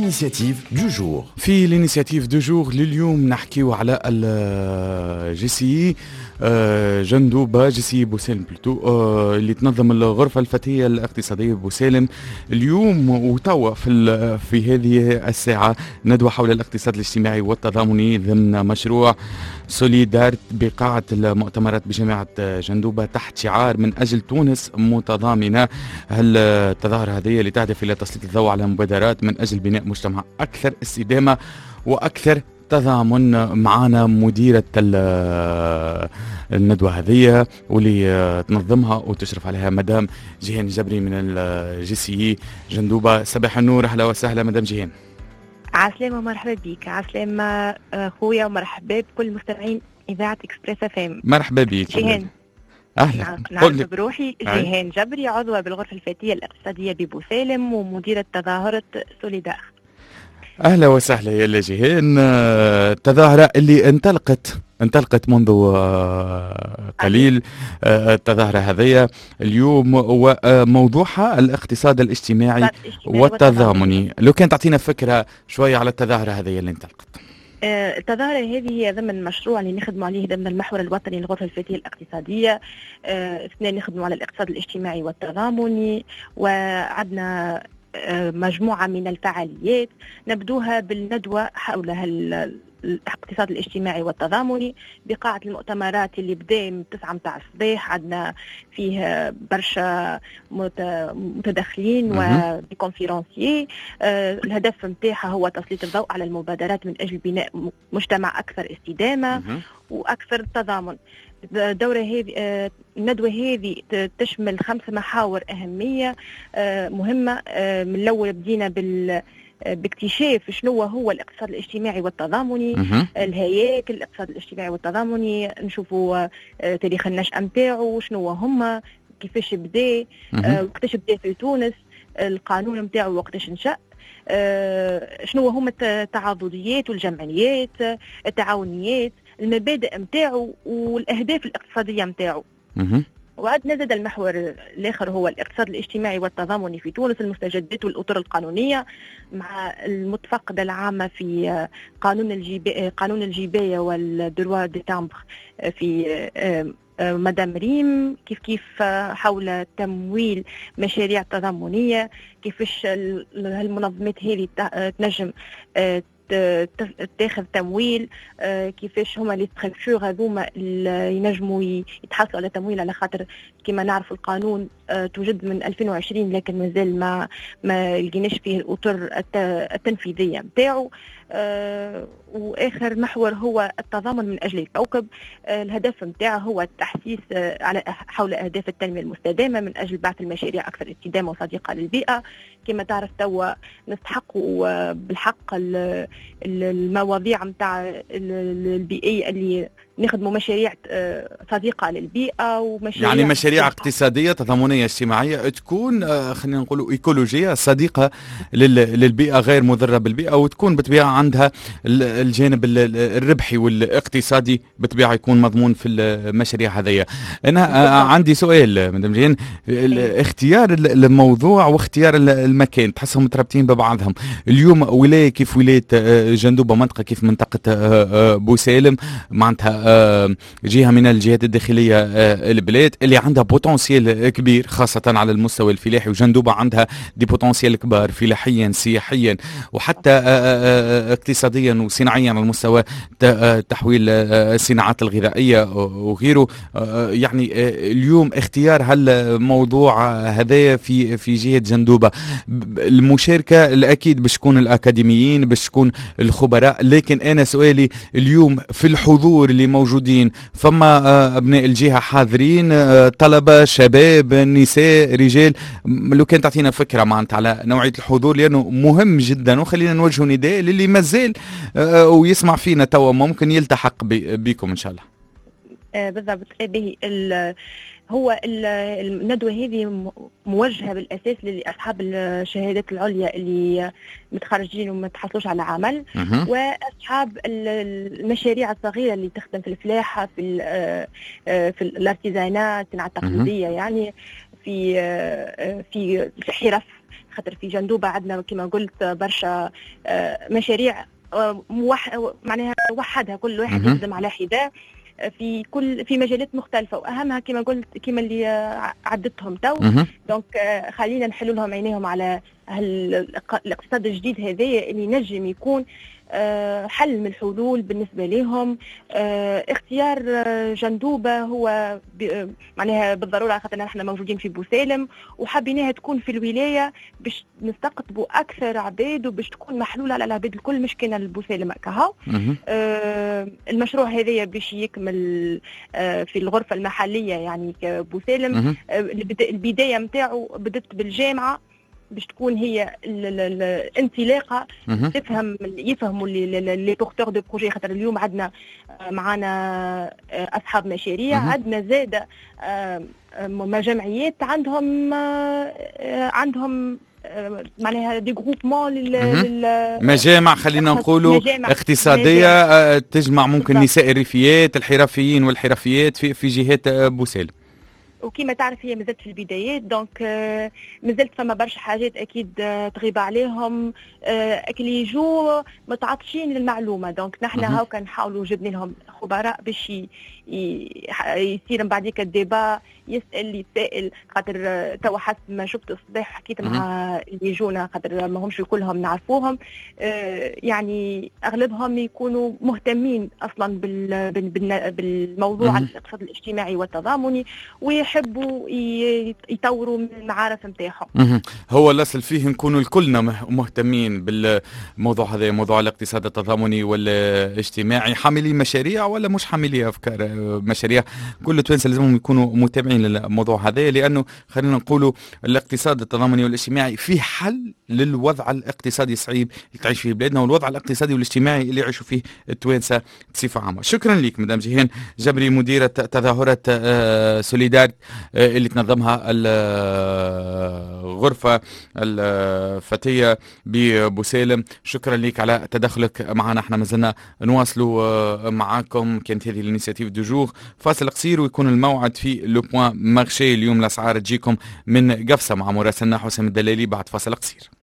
l'initiative du jour. في الانيسياتيف دو جور لليوم نحكيو على الجي سي جندوبة جي سي بوسالم بلوتو اللي تنظم الغرفة الفتية الاقتصادية بوسالم اليوم وتوا في هذه الساعة ندوة حول الاقتصاد الاجتماعي والتضامني ضمن مشروع سوليدار بقاعة المؤتمرات بجامعة جندوبة تحت شعار من أجل تونس متضامنة. التظاهرة هذه اللي تهدف إلى تسليط الضوء على مبادرات من أجل بناء مجتمع أكثر استدامة وأكثر تضامن. معنا مديرة الندوة هذه واللي تنظمها وتشرف عليها مدام جيهان جبري من الجي سي جندوبة. صباح النور، أهلا وسهلا مدام جيهان. عسلامة ومرحبا بك. عسلامة خويا ومرحبا بكل مستمعين إذاعة إكسبريس FM. مرحبا بك جيهان. أهلا. نعرف بروحي جيهان جبري، عضوة بالغرفة الفتية الاقتصادية ببوسالم ومديرة تظاهرة سوليدار. أهلا وسهلا يا جيهان. التظاهرة اللي انطلقت منذ قليل، التظاهرة هذه اليوم وموضوعها الاقتصاد الاجتماعي والتضامني. لو كان تعطينا فكرة شوية على التظاهرة هذه اللي انطلقت. التظاهرة هذه هي ضمن مشروع اللي نخدموا عليه ضمن المحور الوطني للغرفة الفتية الاقتصادية. اثنين نخدموا على الاقتصاد الاجتماعي والتضامني، وعندنا مجموعة من الفعاليات نبدوها بالندوة حول الاقتصاد الاجتماعي والتضامني بقاعة المؤتمرات اللي بدا من 9 متاع الصباح. عندنا فيه برشا متدخلين وبكونفيرونسيي. الهدف متاعها هو تسليط الضوء على المبادرات من أجل بناء مجتمع أكثر استدامة وأكثر تضامن. الدورة هذه الندوة هذه تشمل 5 محاور أهمية مهمة. من الأول بدينا باكتشاف شنو هو الاقتصاد الاجتماعي والتضامني، الهياكل الاقتصاد الاجتماعي والتضامني، نشوفوا تاريخ النشأة نتاعو شنو هما، كيفاش بدا، وقتاش بدا في تونس، القانون نتاعو وقتاش نشأ، شنو هما التعاضديات والجمعيات، التعاونيات، المبادئ نتاعو والاهداف الاقتصاديه نتاعو. وعندنا زاد المحور الاخر هو الاقتصاد الاجتماعي والتضامني في تونس، المستجدات والاطر القانونيه مع المتفقده العامه في قانون الجبايه والدروا دي تامبر في مدام ريم، كيف حول تمويل مشاريع تضامنية، كيفاش المنظمات هذه تنجم تاخذ تمويل، كيفاش هما لي ستراكتور هذوما ينجموا يتحصلوا على تمويل، على خاطر كما نعرف القانون توجد من 2020 لكن مازال ما لقيناش فيه الاطر التنفيذيه نتاعو. واخر محور هو التضامن من اجل الكوكب. الهدف نتاعه هو التحسيس على حول اهداف التنميه المستدامه من اجل بعث المشاريع اكثر استدامه وصديقه للبيئه. كما تعرف توا نستحقوا بالحق المواضيع نتاع البيئيه اللي نخدموا مشاريع صديقه للبيئه ومشاريع يعني مشاريع اقتصاديه تضامنيه اجتماعيه تكون خلينا نقولوا ايكولوجيه صديقه للبيئه غير مضره بالبيئه، وتكون بطبيعه عندها الجانب الربحي والاقتصادي بطبيعه يكون مضمون في المشاريع هذه. انا عندي سؤال مدام جيهان، اختيار الموضوع واختيار المكان تحسهم مترابطين ببعضهم. اليوم ولايه كيف ولايه جندوبه، منطقه كيف منطقه بوسالم، معناتها جهة من الجهات الداخلية البلاد اللي عندها بوتنسيال كبير خاصة على المستوى الفلاحي، وجندوبة عندها دي بوتنسيال كبار فلاحيا سياحيا وحتى اقتصاديا وصناعيا على مستوى تحويل الصناعات الغذائية وغيره. يعني اليوم اختيار هالموضوع هذا في جهة جندوبة، المشاركة الأكيد باش تكون الأكاديميين، باش تكون الخبراء، لكن أنا سؤالي اليوم في الحضور اللي موجودين فما أبناء الجهة حاضرين، طلبة، شباب، نساء، رجال. لو كان تعطينا فكرة معناتها على نوعية الحضور لأنه مهم جدا، وخلينا نوجه نداء للي مازال ويسمع فينا توا ممكن يلتحق بكم إن شاء الله. بالضبط. هو الندوة هذه موجهة بالأساس لأصحاب الشهادات العليا اللي متخرجين وما تحصلوش على عمل، وأصحاب المشاريع الصغيرة اللي تخدم في الفلاحة، في الارتيزانات، الصناعة التقليدية، يعني في الحرف. خاطر في جندوبة عندنا كما قلت برشا مشاريع معناها وحدها، كل واحد يخدم على حداه في مجالات مختلفة، وأهمها كما قلت كما اللي عدتهم تو. دونك خلينا نحلوا لهم عينيهم على الاقتصاد الجديد هذايا اللي نجم يكون حل من الحلول بالنسبة لهم. اختيار جندوبة هو معناها بالضرورة خاطر نحن موجودين في بوسالم وحابينها تكون في الولاية باش نستقطبوا أكثر عباد وباش تكون محلولة على العباد الكل، مش كان البوسالم كهو. المشروع هذايا باش يكمل في الغرفة المحلية يعني كبوسالم. البداية متاعه بدت بالجامعة باش تكون هي الانطلاقه، يفهموا لي بورتور دو بروجي، خاطر اليوم عندنا معنا اصحاب مشاريع، عندنا زاده جمعيات عندهم معناها دي جروبمون مجامع، خلينا نقولوا اقتصاديه تجمع ممكن نساء الريفيات، الحرفيين والحرفيات في جهات بوسالم. وكما تعرف هي مازالت في البدايات، دونك مازالت فما برشا حاجات اكيد تغيب عليهم، اللي يجوا متعطشين للمعلومه. دونك نحن هاكا نحاولوا جبنا لهم خبراء باش يصير من بعديك الديبا، يسال يتسائل، خاطر توا حسب ما شفت الصباح حكيت مع اللي يجونا، خاطر ما همش كلهم نعرفوهم، يعني اغلبهم يكونوا مهتمين اصلا بالموضوع الاقتصاد الاجتماعي والتضامني، ويحبوا يطوروا من المعارف نتاعهم. هو الاصل فيه نكونوا الكلنا مهتمين بالموضوع هذا، موضوع الاقتصاد التضامني والاجتماعي، حاملين مشاريع ولا مش حاملين افكار مشاريع. كل التوانسه لازمهم يكونوا متابعين للموضوع هذا، لانه خلينا نقولوا الاقتصاد التضامني والاجتماعي فيه حل للوضع الاقتصادي الصعيب اللي تعيش فيه بلادنا، والوضع الاقتصادي والاجتماعي اللي يعيشوا فيه التوانسه بصفه عامه. شكرا لك مدام جيهان جبري، مديره تظاهره سوليدار اللي تنظمها الغرفه الفتيه ببوسالم. شكرا لك على تدخلك معنا، احنا مازلنا نواصلوا معاكم. كانت هذه الانيشيتيف دو جور. فاصل قصير ويكون الموعد في لو بوان مارشي. اليوم الاسعار تجيكم من قفصه مع مراسلنا حسام الدلالي بعد فاصل قصير.